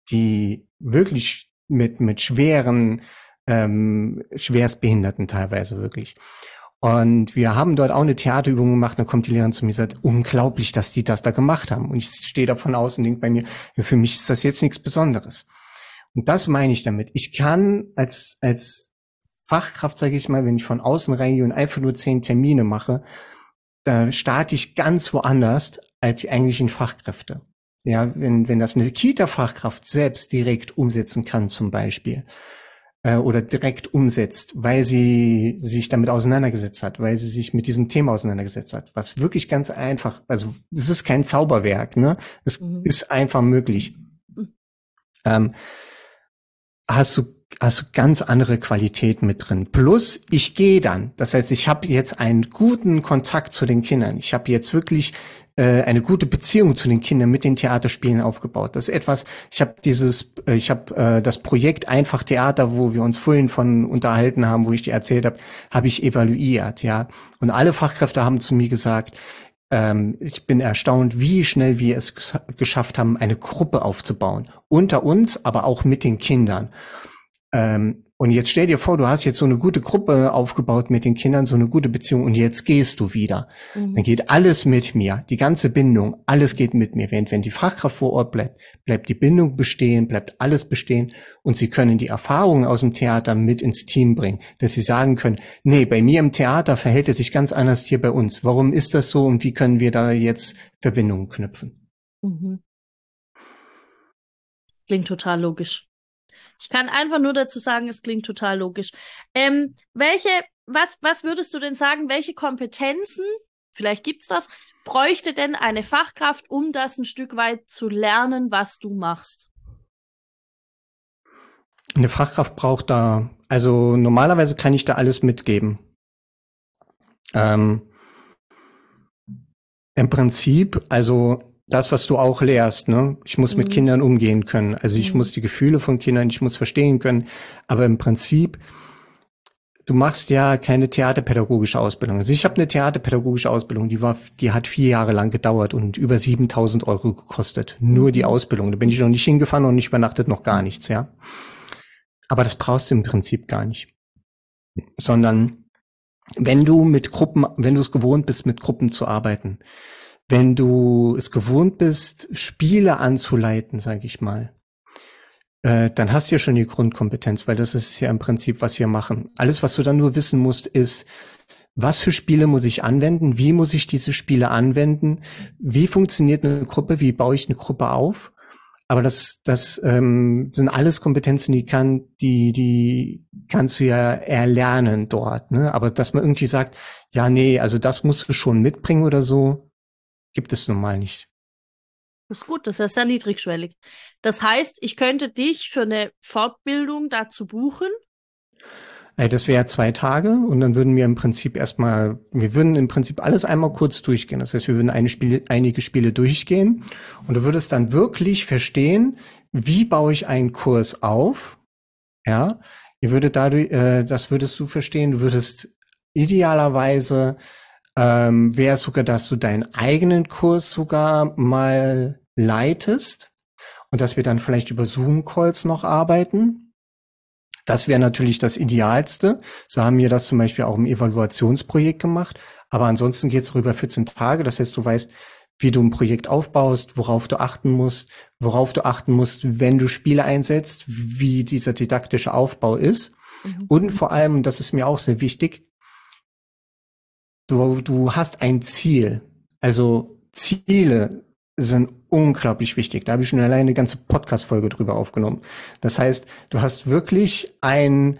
mit schweren, schwerstbehinderten teilweise wirklich. Und wir haben dort auch eine Theaterübung gemacht, dann kommt die Lehrerin zu mir und sagt, unglaublich, dass die das da gemacht haben. Und ich stehe davon aus und denke bei mir, für mich ist das jetzt nichts Besonderes. Und das meine ich damit. Ich kann als Fachkraft, sage ich mal, wenn ich von außen reingehe und einfach nur 10 Termine mache, da starte ich ganz woanders als die eigentlichen Fachkräfte. Ja, wenn das eine Kita-Fachkraft selbst direkt umsetzen kann zum Beispiel, oder direkt umsetzt, weil sie sich damit auseinandergesetzt hat, weil sie sich mit diesem Thema auseinandergesetzt hat, was wirklich ganz einfach, also es ist kein Zauberwerk, ne? Es ist einfach möglich. Hast du ganz andere Qualitäten mit drin. Plus, ich gehe dann. Das heißt, ich habe jetzt einen guten Kontakt zu den Kindern. Ich habe jetzt wirklich eine gute Beziehung zu den Kindern mit den Theaterspielen aufgebaut. Das ist etwas, ich habe das Projekt Einfach Theater, wo wir uns vorhin von unterhalten haben, wo ich dir erzählt habe ich evaluiert, ja. Und alle Fachkräfte haben zu mir gesagt, ich bin erstaunt, wie schnell wir es geschafft haben, eine Gruppe aufzubauen. Unter uns, aber auch mit den Kindern. Und jetzt stell dir vor, du hast jetzt so eine gute Gruppe aufgebaut mit den Kindern, so eine gute Beziehung und jetzt gehst du wieder. Dann geht alles mit mir, die ganze Bindung, alles geht mit mir. Wenn die Fachkraft vor Ort bleibt die Bindung bestehen, bleibt alles bestehen und sie können die Erfahrungen aus dem Theater mit ins Team bringen, dass sie sagen können, nee, bei mir im Theater verhält es sich ganz anders hier bei uns. Warum ist das so und wie können wir da jetzt Verbindungen knüpfen? Klingt total logisch. Ich kann einfach nur dazu sagen, es klingt total logisch. Was würdest du denn sagen, welche Kompetenzen, vielleicht gibt's das, bräuchte denn eine Fachkraft, um das ein Stück weit zu lernen, was du machst? Eine Fachkraft braucht also normalerweise kann ich da alles mitgeben. Im Prinzip, also das, was du auch lehrst, ne? Ich muss mit Kindern umgehen können. Also ich muss die Gefühle von Kindern, ich muss verstehen können. Aber im Prinzip, du machst ja keine theaterpädagogische Ausbildung. Also ich habe eine theaterpädagogische Ausbildung, die hat 4 Jahre lang gedauert und über 7.000 € gekostet. Nur die Ausbildung. Da bin ich noch nicht hingefahren und nicht übernachtet, noch gar nichts, ja. Aber das brauchst du im Prinzip gar nicht. Sondern wenn du es gewohnt bist, mit Gruppen zu arbeiten, wenn du es gewohnt bist, Spiele anzuleiten, sage ich mal, dann hast du ja schon die Grundkompetenz, weil das ist ja im Prinzip, was wir machen. Alles, was du dann nur wissen musst, ist, was für Spiele muss ich anwenden, wie muss ich diese Spiele anwenden, wie funktioniert eine Gruppe, wie baue ich eine Gruppe auf, Aber das sind alles Kompetenzen, die kannst du ja erlernen dort, ne? Aber dass man irgendwie sagt, ja, nee, also das musst du schon mitbringen oder so, gibt es nun mal nicht. Das ist gut, das ist ja sehr niedrigschwellig. Das heißt, ich könnte dich für eine Fortbildung dazu buchen. Das wäre 2 Tage und dann würden wir im Prinzip alles einmal kurz durchgehen. Das heißt, wir würden einige Spiele durchgehen und du würdest dann wirklich verstehen, wie baue ich einen Kurs auf, ja. Das würdest du verstehen. Du würdest idealerweise, wäre es sogar, dass du deinen eigenen Kurs sogar mal leitest und dass wir dann vielleicht über Zoom-Calls noch arbeiten. Das wäre natürlich das Idealste. So haben wir das zum Beispiel auch im Evaluationsprojekt gemacht. Aber ansonsten geht es über 14 Tage. Das heißt, du weißt, wie du ein Projekt aufbaust, worauf du achten musst, wenn du Spiele einsetzt, wie dieser didaktische Aufbau ist. Und vor allem, das ist mir auch sehr wichtig, du hast ein Ziel. Also Ziele sind unglaublich wichtig. Da habe ich schon alleine eine ganze Podcast-Folge drüber aufgenommen. Das heißt, du hast wirklich ein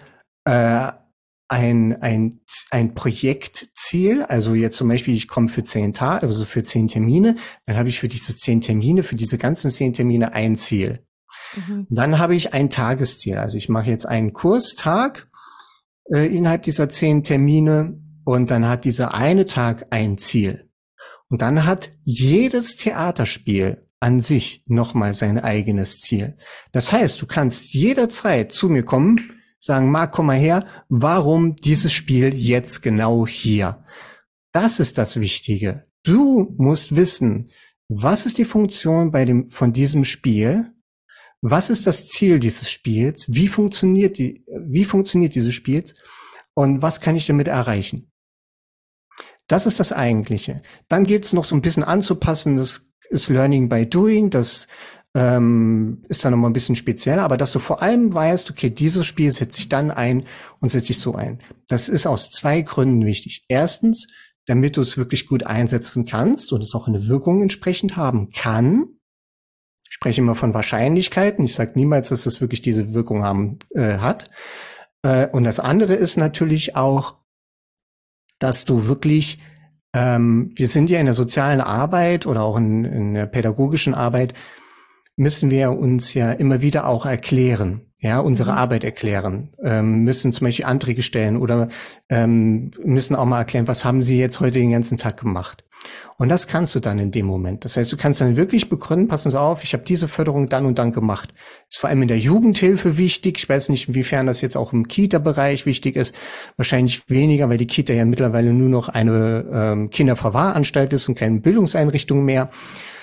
Projektziel. Also jetzt zum Beispiel, ich komme für 10 Tage, also für 10 Termine. Dann habe ich für diese 10 Termine, für diese ganzen 10 Termine ein Ziel. Und dann habe ich ein Tagesziel. Also ich mache jetzt einen Kurstag innerhalb dieser 10 Termine und dann hat dieser eine Tag ein Ziel. Und dann hat jedes Theaterspiel an sich nochmal sein eigenes Ziel. Das heißt, du kannst jederzeit zu mir kommen, sagen, Marc, komm mal her, warum dieses Spiel jetzt genau hier? Das ist das Wichtige. Du musst wissen, was ist die Funktion von diesem Spiel? Was ist das Ziel dieses Spiels? Wie funktioniert dieses Spiels? Und was kann ich damit erreichen? Das ist das Eigentliche. Dann gilt es noch so ein bisschen anzupassen. Das ist Learning by Doing. Das ist dann nochmal ein bisschen spezieller. Aber dass du vor allem weißt, okay, dieses Spiel setze ich dann ein und setze ich so ein. Das ist aus 2 Gründen wichtig. Erstens, damit du es wirklich gut einsetzen kannst und es auch eine Wirkung entsprechend haben kann. Ich spreche immer von Wahrscheinlichkeiten. Ich sage niemals, dass das wirklich diese Wirkung hat. Und das andere ist natürlich auch, dass du wirklich, wir sind ja in der sozialen Arbeit oder auch in der pädagogischen Arbeit, müssen wir uns ja immer wieder auch erklären, ja, unsere Arbeit erklären, müssen zum Beispiel Anträge stellen oder müssen auch mal erklären, was haben Sie jetzt heute den ganzen Tag gemacht? Und das kannst du dann in dem Moment. Das heißt, du kannst dann wirklich begründen, passen Sie auf, ich habe diese Förderung dann und dann gemacht. Ist vor allem in der Jugendhilfe wichtig. Ich weiß nicht, inwiefern das jetzt auch im Kita-Bereich wichtig ist. Wahrscheinlich weniger, weil die Kita ja mittlerweile nur noch eine Kinderverwahranstalt ist und keine Bildungseinrichtung mehr.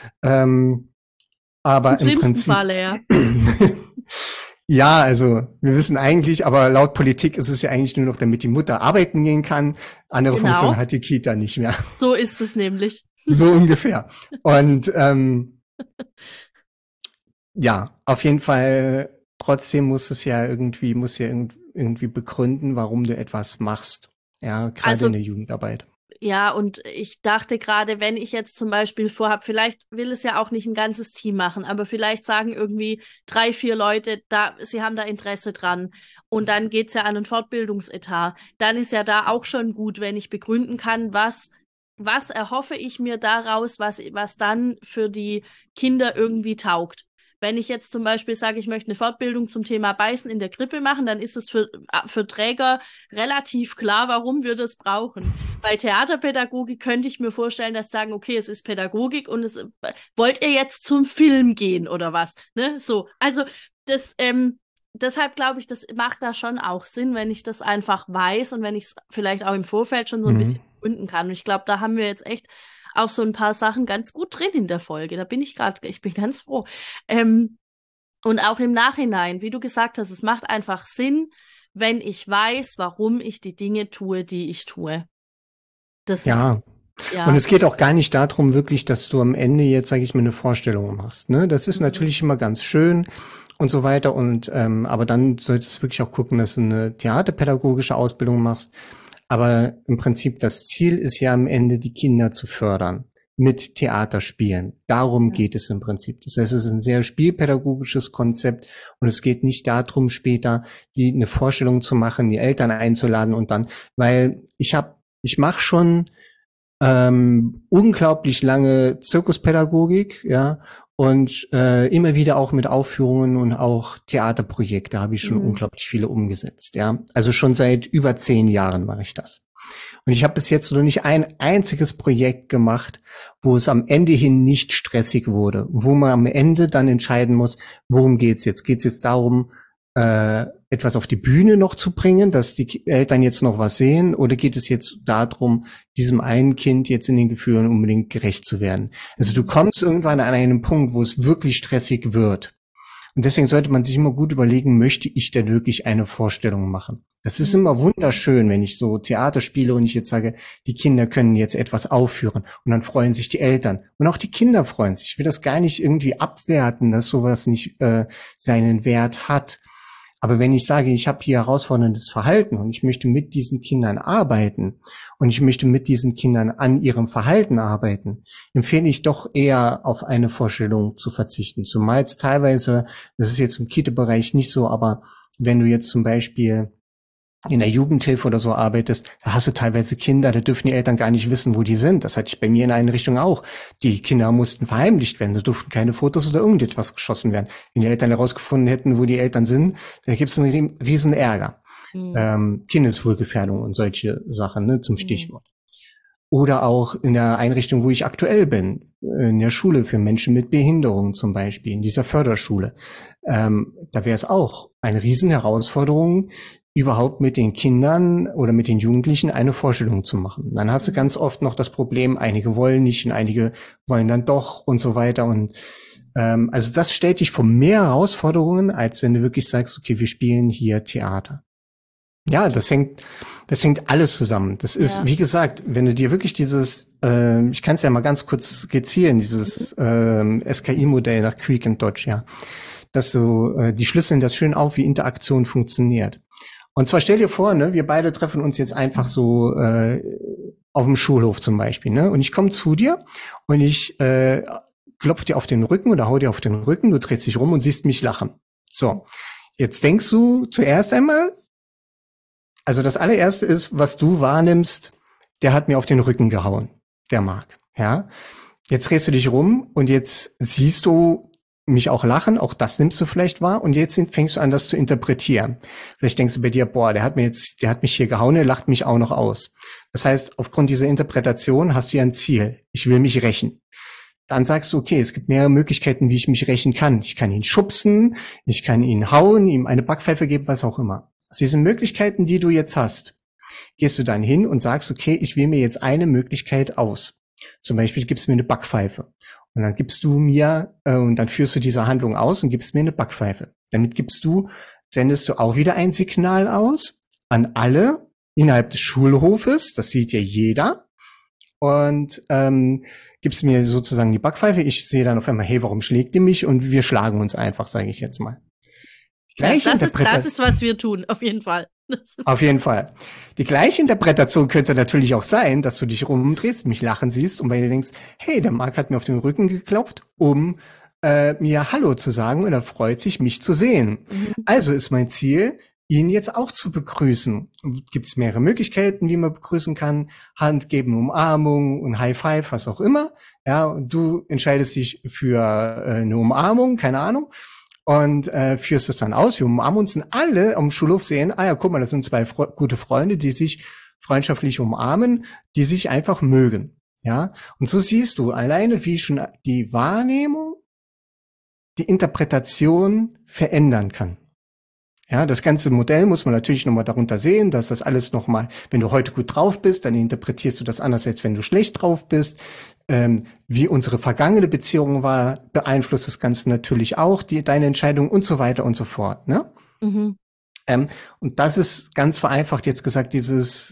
Aber im Prinzip Falle, ja. Ja, also wir wissen eigentlich, aber laut Politik ist es ja eigentlich nur noch, damit die Mutter arbeiten gehen kann. Andere Funktion hat die Kita nicht mehr. So ist es nämlich. So ungefähr. Und ja, auf jeden Fall, trotzdem muss irgendwie begründen, warum du etwas machst. Ja, gerade in der Jugendarbeit. Ja, und ich dachte gerade, wenn ich jetzt zum Beispiel vorhab, vielleicht will es ja auch nicht ein ganzes Team machen, aber vielleicht sagen irgendwie 3, 4 Leute, sie haben da Interesse dran. Und dann geht's ja an einen Fortbildungsetat. Dann ist ja da auch schon gut, wenn ich begründen kann, was erhoffe ich mir daraus, was dann für die Kinder irgendwie taugt. Wenn ich jetzt zum Beispiel sage, ich möchte eine Fortbildung zum Thema Beißen in der Krippe machen, dann ist es für Träger relativ klar, warum wir das brauchen. Bei Theaterpädagogik könnte ich mir vorstellen, dass sagen, okay, es ist Pädagogik und wollt ihr jetzt zum Film gehen oder was? Ne? So, also deshalb glaube ich, das macht da schon auch Sinn, wenn ich das einfach weiß und wenn ich es vielleicht auch im Vorfeld schon so ein bisschen gründen kann. Und ich glaube, da haben wir jetzt echt auch so ein paar Sachen ganz gut drin in der Folge. Ich bin ganz froh. Und auch im Nachhinein, wie du gesagt hast, es macht einfach Sinn, wenn ich weiß, warum ich die Dinge tue, die ich tue. Ja. Und es geht auch gar nicht darum, wirklich, dass du am Ende jetzt, sage ich mal, eine Vorstellung machst. Ne? Das ist natürlich immer ganz schön und so weiter. Und aber dann solltest du wirklich auch gucken, dass du eine theaterpädagogische Ausbildung machst. Aber im Prinzip das Ziel ist ja am Ende, die Kinder zu fördern. mit Theaterspielen. Darum geht es im Prinzip. Das heißt, es ist ein sehr spielpädagogisches Konzept und es geht nicht darum, später eine Vorstellung zu machen, die Eltern einzuladen und dann, weil ich mache schon unglaublich lange Zirkuspädagogik, ja, und immer wieder auch mit Aufführungen und auch Theaterprojekte habe ich schon unglaublich viele umgesetzt, ja. Also schon seit über 10 Jahren mache ich das. Und ich habe bis jetzt noch nicht ein einziges Projekt gemacht, wo es am Ende hin nicht stressig wurde, wo man am Ende dann entscheiden muss, worum geht's jetzt? Geht's jetzt darum, etwas auf die Bühne noch zu bringen, dass die Eltern jetzt noch was sehen, oder geht es jetzt darum, diesem einen Kind jetzt in den Gefühlen unbedingt gerecht zu werden? Also du kommst irgendwann an einen Punkt, wo es wirklich stressig wird. Und deswegen sollte man sich immer gut überlegen, möchte ich denn wirklich eine Vorstellung machen? Das ist immer wunderschön, wenn ich so Theater spiele und ich jetzt sage, die Kinder können jetzt etwas aufführen und dann freuen sich die Eltern und auch die Kinder freuen sich. Ich will das gar nicht irgendwie abwerten, dass sowas nicht seinen Wert hat. Aber wenn ich sage, ich habe hier herausforderndes Verhalten und ich möchte mit diesen Kindern arbeiten und ich möchte mit diesen Kindern an ihrem Verhalten arbeiten, empfehle ich doch eher auf eine Vorstellung zu verzichten. Zumal es teilweise, das ist jetzt im Kita-Bereich nicht so, aber wenn du jetzt zum Beispiel in der Jugendhilfe oder so arbeitest, da hast du teilweise Kinder, da dürfen die Eltern gar nicht wissen, wo die sind. Das hatte ich bei mir in der Einrichtung auch. Die Kinder mussten verheimlicht werden, da durften keine Fotos oder irgendetwas geschossen werden. Wenn die Eltern herausgefunden hätten, wo die Eltern sind, da gibt es einen riesen Ärger. Kindeswohlgefährdung und solche Sachen, ne, zum Stichwort. Oder auch in der Einrichtung, wo ich aktuell bin, in der Schule für Menschen mit Behinderung zum Beispiel, in dieser Förderschule. Da wäre es auch eine riesen Herausforderung, überhaupt mit den Kindern oder mit den Jugendlichen eine Vorstellung zu machen. Dann hast du ganz oft noch das Problem, einige wollen nicht und einige wollen dann doch und so weiter. Und also das stellt dich vor mehr Herausforderungen, als wenn du wirklich sagst, okay, wir spielen hier Theater. Ja, das hängt alles zusammen. Das ist, wie gesagt, wenn du dir wirklich dieses, ich kann es ja mal ganz kurz skizzieren, dieses SKI-Modell nach Creek and Dodge, ja, dass du, die schlüsseln das schön auf, wie Interaktion funktioniert. Und zwar stell dir vor, ne, wir beide treffen uns jetzt einfach so auf dem Schulhof zum Beispiel, ne? Und ich komme zu dir und ich klopf dir auf den Rücken oder hau dir auf den Rücken, du drehst dich rum und siehst mich lachen. So, jetzt denkst du zuerst einmal, also das allererste ist, was du wahrnimmst, der hat mir auf den Rücken gehauen, der Marc, ja? Jetzt drehst du dich rum und jetzt siehst du mich auch lachen, auch das nimmst du vielleicht wahr und jetzt fängst du an, das zu interpretieren. Vielleicht denkst du bei dir, boah, der hat mich hier gehauen, der lacht mich auch noch aus. Das heißt, aufgrund dieser Interpretation hast du ja ein Ziel. Ich will mich rächen. Dann sagst du, okay, es gibt mehrere Möglichkeiten, wie ich mich rächen kann. Ich kann ihn schubsen, ich kann ihn hauen, ihm eine Backpfeife geben, was auch immer. Aus diesen Möglichkeiten, die du jetzt hast, gehst du dann hin und sagst, okay, ich wähle mir jetzt eine Möglichkeit aus. Zum Beispiel gibst du mir eine Backpfeife. Und dann gibst du mir, und dann führst du diese Handlung aus und gibst mir eine Backpfeife. Damit sendest du auch wieder ein Signal aus an alle innerhalb des Schulhofes, das sieht ja jeder, und gibst mir sozusagen die Backpfeife. Ich sehe dann auf einmal, hey, warum schlägt ihr mich? Und wir schlagen uns einfach, sage ich jetzt mal. Das ist, was wir tun, auf jeden Fall. Auf jeden Fall. Die gleiche Interpretation könnte natürlich auch sein, dass du dich rumdrehst, mich lachen siehst und bei dir denkst, hey, der Marc hat mir auf den Rücken geklopft, um mir Hallo zu sagen und er freut sich, mich zu sehen. Also ist mein Ziel, ihn jetzt auch zu begrüßen. Gibt es mehrere Möglichkeiten, wie man begrüßen kann. Hand geben, Umarmung und High Five, was auch immer. Ja, und du entscheidest dich für eine Umarmung, keine Ahnung. Und führst es dann aus. Wir umarmen uns und alle am Schulhof sehen, ah ja, guck mal, das sind zwei gute Freunde, die sich freundschaftlich umarmen, die sich einfach mögen. Ja, und so siehst du alleine, wie schon die Wahrnehmung, die Interpretation verändern kann. Ja, das ganze Modell muss man natürlich nochmal darunter sehen, dass das alles nochmal, wenn du heute gut drauf bist, dann interpretierst du das anders, als wenn du schlecht drauf bist. Wie unsere vergangene Beziehung war, beeinflusst das Ganze natürlich auch, deine Entscheidung und so weiter und so fort, ne? Und das ist ganz vereinfacht jetzt gesagt dieses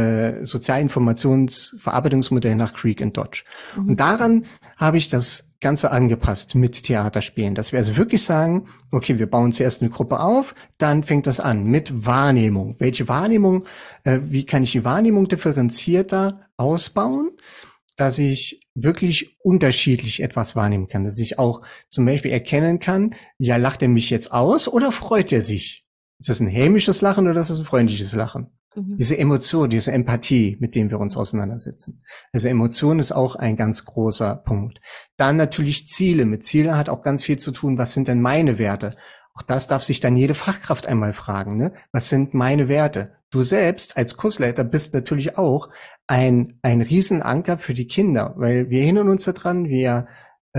Sozialinformationsverarbeitungsmodell nach Creek and Dodge. Und daran habe ich das Ganze angepasst mit Theaterspielen, dass wir also wirklich sagen, okay, wir bauen zuerst eine Gruppe auf, dann fängt das an mit Wahrnehmung. Welche Wahrnehmung, wie kann ich die Wahrnehmung differenzierter ausbauen, dass ich wirklich unterschiedlich etwas wahrnehmen kann, dass ich auch zum Beispiel erkennen kann, ja, lacht er mich jetzt aus oder freut er sich? Ist das ein hämisches Lachen oder ist das ein freundliches Lachen? Diese Emotion, diese Empathie, mit dem wir uns auseinandersetzen. Also Emotion ist auch ein ganz großer Punkt. Dann natürlich Ziele. Mit Ziele hat auch ganz viel zu tun, was sind denn meine Werte? Auch das darf sich dann jede Fachkraft einmal fragen, ne? Was sind meine Werte? Du selbst als Kursleiter bist natürlich auch ein Riesenanker für die Kinder, weil wir erinnern uns daran, wir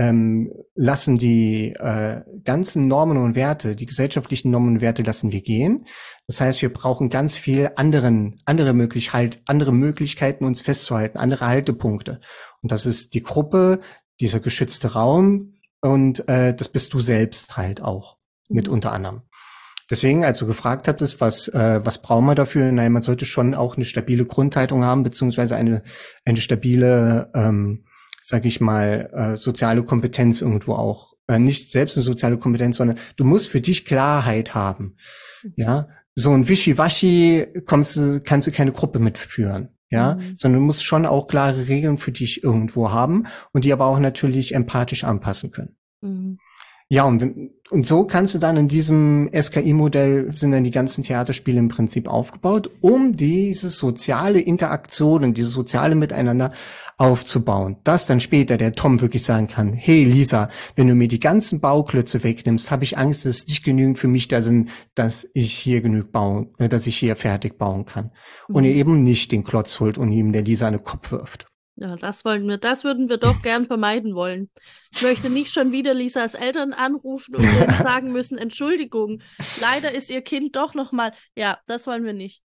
lassen die ganzen Normen und Werte, die gesellschaftlichen Normen und Werte lassen wir gehen. Das heißt, wir brauchen ganz viel andere Möglichkeiten, uns festzuhalten, andere Haltepunkte. Und das ist die Gruppe, dieser geschützte Raum und das bist du selbst halt auch mit unter anderem. Deswegen, als du gefragt hattest, was brauchen wir dafür? Nein, man sollte schon auch eine stabile Grundhaltung haben, beziehungsweise eine stabile sag ich mal, soziale Kompetenz irgendwo auch. Nicht selbst eine soziale Kompetenz, sondern du musst für dich Klarheit haben. Ja, so ein Wischiwaschi kannst du keine Gruppe mitführen. Ja, sondern du musst schon auch klare Regeln für dich irgendwo haben und die aber auch natürlich empathisch anpassen können. Ja, und so kannst du dann in diesem SKI-Modell sind dann die ganzen Theaterspiele im Prinzip aufgebaut, um diese soziale Interaktion und dieses soziale Miteinander aufzubauen. Dass dann später der Tom wirklich sagen kann, hey Lisa, wenn du mir die ganzen Bauklötze wegnimmst, habe ich Angst, dass es nicht genügend für mich da sind, dass ich hier dass ich hier fertig bauen kann. Und ihr eben nicht den Klotz holt und ihm der Lisa an den Kopf wirft. Ja, das würden wir doch gern vermeiden wollen. Ich möchte nicht schon wieder Lisas Eltern anrufen und denen sagen müssen, Entschuldigung, leider ist ihr Kind doch nochmal. Ja, das wollen wir nicht.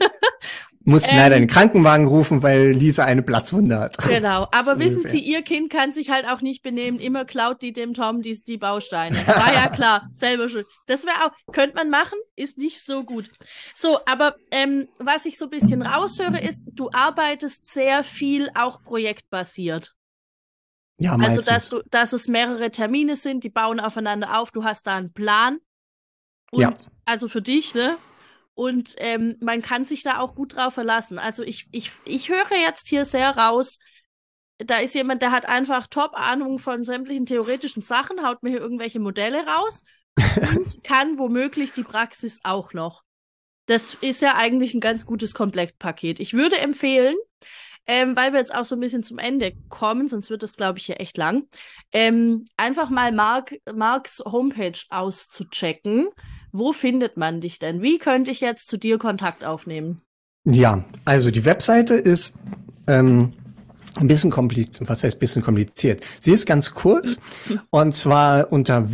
Mussten leider einen Krankenwagen rufen, weil Lisa eine Platzwunde hat. Genau, aber wissen Sie, Ihr Kind kann sich halt auch nicht benehmen. Immer klaut die dem Tom die Bausteine. War ja klar, selber schuld. Das wäre auch, könnte man machen, ist nicht so gut. So, aber was ich so ein bisschen raushöre, ist, du arbeitest sehr viel auch projektbasiert. Ja, meistens. Also, dass es mehrere Termine sind, die bauen aufeinander auf, du hast da einen Plan. Und ja. Also für dich, ne? Und man kann sich da auch gut drauf verlassen. Also ich höre jetzt hier sehr raus, da ist jemand, der hat einfach Top-Ahnung von sämtlichen theoretischen Sachen, haut mir hier irgendwelche Modelle raus und kann womöglich die Praxis auch noch. Das ist ja eigentlich ein ganz gutes Komplettpaket. Ich würde empfehlen, weil wir jetzt auch so ein bisschen zum Ende kommen, sonst wird das, glaube ich, hier echt lang, einfach mal Marks Homepage auszuchecken. Wo findet man dich denn? Wie könnte ich jetzt zu dir Kontakt aufnehmen? Ja, also die Webseite ist ein bisschen kompliziert. Was heißt bisschen kompliziert? Sie ist ganz kurz und zwar unter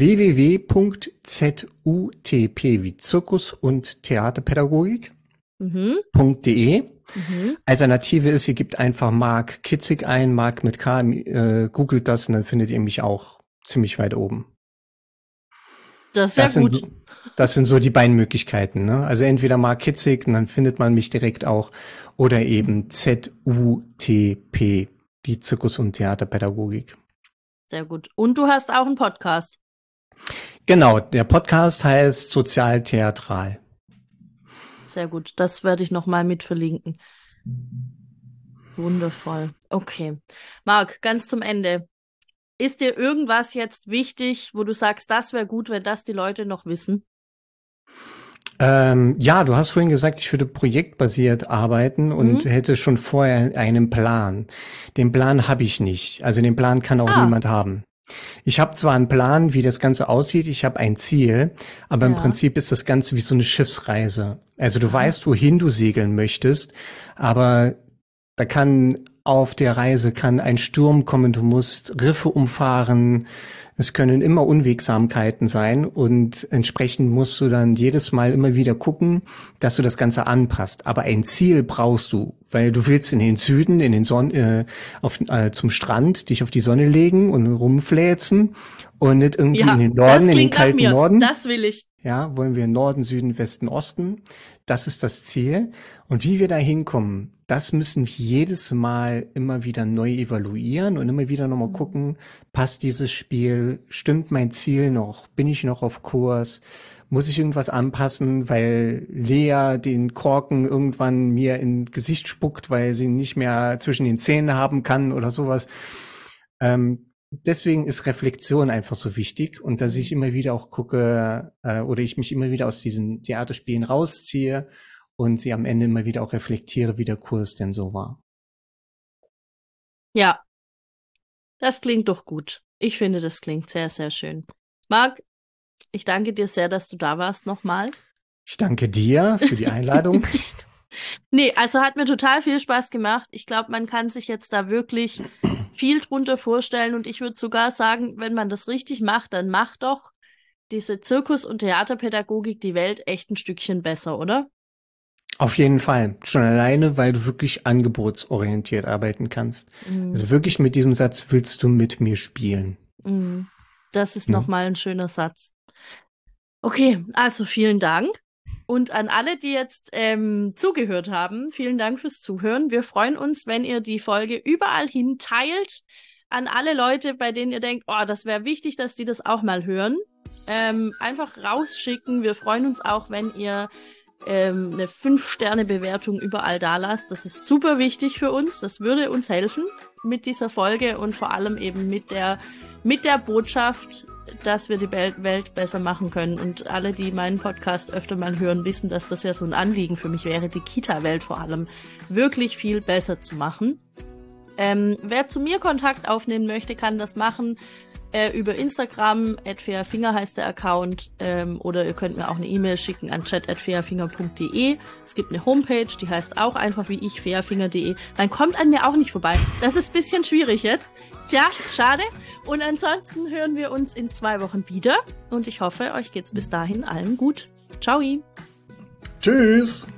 www.zutp wie Zirkus und Theaterpädagogik.de. Alternative ist, ihr gebt einfach Mark Kitzig ein, Mark mit K, googelt das und dann findet ihr mich auch ziemlich weit oben. Das ist ja gut. Das sind so die beiden Möglichkeiten, ne? Also entweder Mark Kitzig, und dann findet man mich direkt auch, oder eben ZUTP, die Zirkus- und Theaterpädagogik. Sehr gut. Und du hast auch einen Podcast. Genau, der Podcast heißt Sozialtheatral. Sehr gut, das werde ich nochmal mit verlinken. Wundervoll. Okay. Marc, ganz zum Ende. Ist dir irgendwas jetzt wichtig, wo du sagst, das wäre gut, wenn das die Leute noch wissen? Ja, du hast vorhin gesagt, ich würde projektbasiert arbeiten und hätte schon vorher einen Plan. Den Plan habe ich nicht. Also den Plan kann auch niemand haben. Ich habe zwar einen Plan, wie das Ganze aussieht, ich habe ein Ziel, aber im Prinzip ist das Ganze wie so eine Schiffsreise. Also du weißt, wohin du segeln möchtest, aber da kann auf der Reise ein Sturm kommen, du musst Riffe umfahren, es können immer Unwegsamkeiten sein und entsprechend musst du dann jedes Mal immer wieder gucken, dass du das Ganze anpasst. Aber ein Ziel brauchst du, weil du willst in den Süden, zum Strand, dich auf die Sonne legen und rumfläzen und nicht irgendwie in den Norden, in den kalten Norden. Das will ich. Ja, wollen wir Norden, Süden, Westen, Osten. Das ist das Ziel. Und wie wir da hinkommen, das müssen wir jedes Mal immer wieder neu evaluieren und immer wieder nochmal gucken, passt dieses Spiel, stimmt mein Ziel noch, bin ich noch auf Kurs, muss ich irgendwas anpassen, weil Lea den Korken irgendwann mir ins Gesicht spuckt, weil sie nicht mehr zwischen den Zähnen haben kann oder sowas. Deswegen ist Reflexion einfach so wichtig und dass ich immer wieder auch gucke oder ich mich immer wieder aus diesen Theaterspielen rausziehe und sie am Ende immer wieder auch reflektiere, wie der Kurs denn so war. Ja, das klingt doch gut. Ich finde, das klingt sehr, sehr schön. Marc, ich danke dir sehr, dass du da warst nochmal. Ich danke dir für die Einladung. Nee, also hat mir total viel Spaß gemacht. Ich glaube, man kann sich jetzt da wirklich viel drunter vorstellen und ich würde sogar sagen, wenn man das richtig macht, dann macht doch diese Zirkus- und Theaterpädagogik die Welt echt ein Stückchen besser, oder? Auf jeden Fall. Schon alleine, weil du wirklich angebotsorientiert arbeiten kannst. Also wirklich mit diesem Satz, willst du mit mir spielen? Das ist nochmal ein schöner Satz. Okay, also vielen Dank. Und an alle, die jetzt zugehört haben, vielen Dank fürs Zuhören. Wir freuen uns, wenn ihr die Folge überall hin teilt. An alle Leute, bei denen ihr denkt, oh, das wäre wichtig, dass die das auch mal hören. Einfach rausschicken. Wir freuen uns auch, wenn ihr eine 5-Sterne-Bewertung überall da lasst. Das ist super wichtig für uns. Das würde uns helfen mit dieser Folge und vor allem eben mit der Botschaft, dass wir die Welt besser machen können. Und alle, die meinen Podcast öfter mal hören, wissen, dass das ja so ein Anliegen für mich wäre, die Kita-Welt vor allem wirklich viel besser zu machen. Wer zu mir Kontakt aufnehmen möchte, kann das machen über Instagram, @fairfinger heißt der Account, oder ihr könnt mir auch eine E-Mail schicken an chat@fairfinger.de. Es gibt eine Homepage, die heißt auch einfach wie ich, fairfinger.de. Man kommt an mir auch nicht vorbei. Das ist ein bisschen schwierig jetzt. Tja, schade. Und ansonsten hören wir uns in 2 Wochen wieder. Und ich hoffe, euch geht's bis dahin allen gut. Ciao. Tschüss.